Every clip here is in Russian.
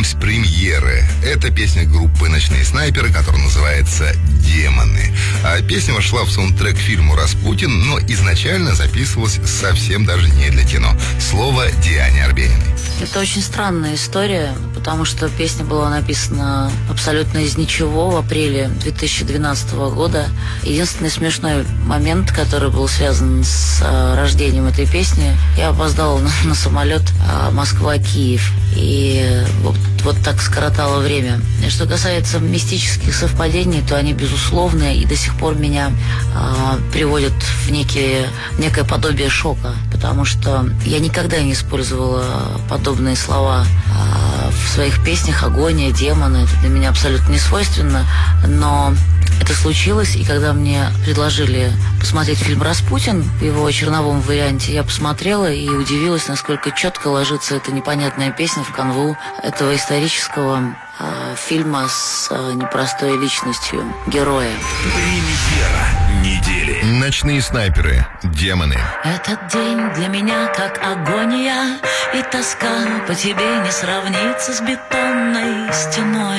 с премьеры. Это песня группы «Ночные снайперы», которая называется «Демоны». А песня вошла в саундтрек к фильму «Распутин», но изначально записывалась совсем даже не для кино. Слово Диане Арбениной. Это очень странная история, потому что песня была написана абсолютно из ничего в апреле 2012 года. Единственный смешной момент, который был связан с рождением этой песни, я опоздала на самолет Москва-Киев. И вот так скоротало время. И что касается мистических совпадений, то они безусловные и до сих пор меня приводят в некое подобие шока, потому что я никогда не использовала подобные слова в своих песнях. Агония, демоны, это для меня абсолютно не свойственно, но это случилось, и когда мне предложили посмотреть фильм «Распутин» в его черновом варианте, я посмотрела и удивилась, насколько четко ложится эта непонятная песня в канву этого исторического фильма с непростой личностью героя. Премьера недели. «Ночные снайперы. Демоны». Этот день для меня как агония, и тоска по тебе не сравнится с бетонной стеной.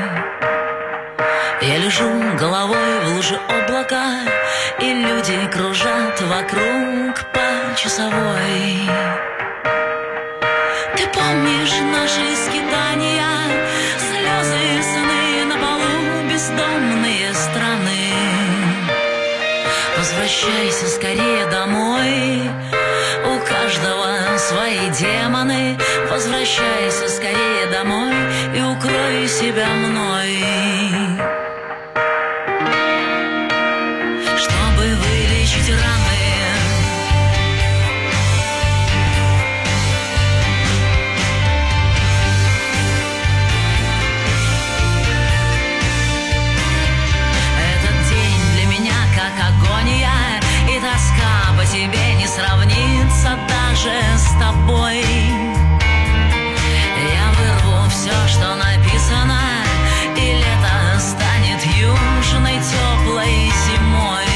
Я лежу головой в луже облака, и люди кружат вокруг по часовой. Ты помнишь наши скитания, слезы, сны на полу, бездомные страны. Возвращайся скорее домой, у каждого свои демоны. Возвращайся скорее домой и укрой себя мной. Вылечить раны. Этот день для меня как агония, и тоска по тебе не сравнится даже с тобой. Я вырву все, что написано, и лето станет южной теплой зимой.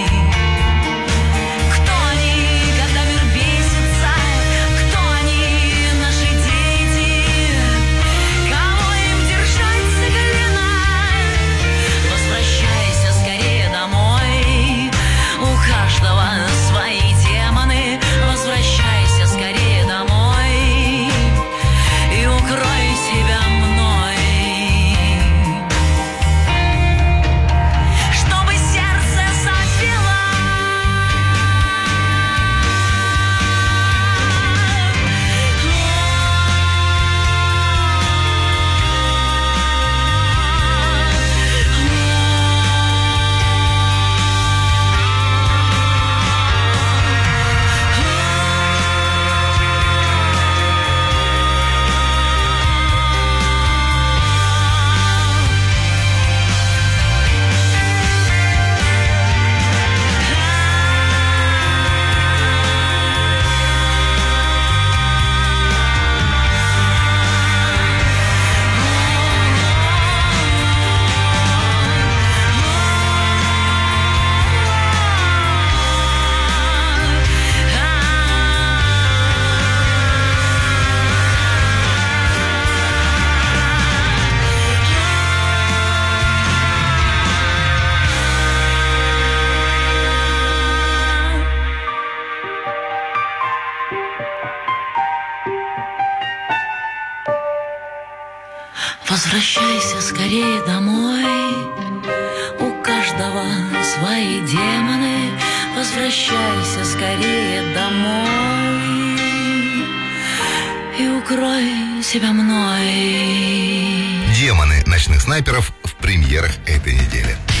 Возвращайся скорее домой, у каждого свои демоны. Возвращайся скорее домой и укрой себя мной. «Демоны» ночных снайперов в премьерах этой недели.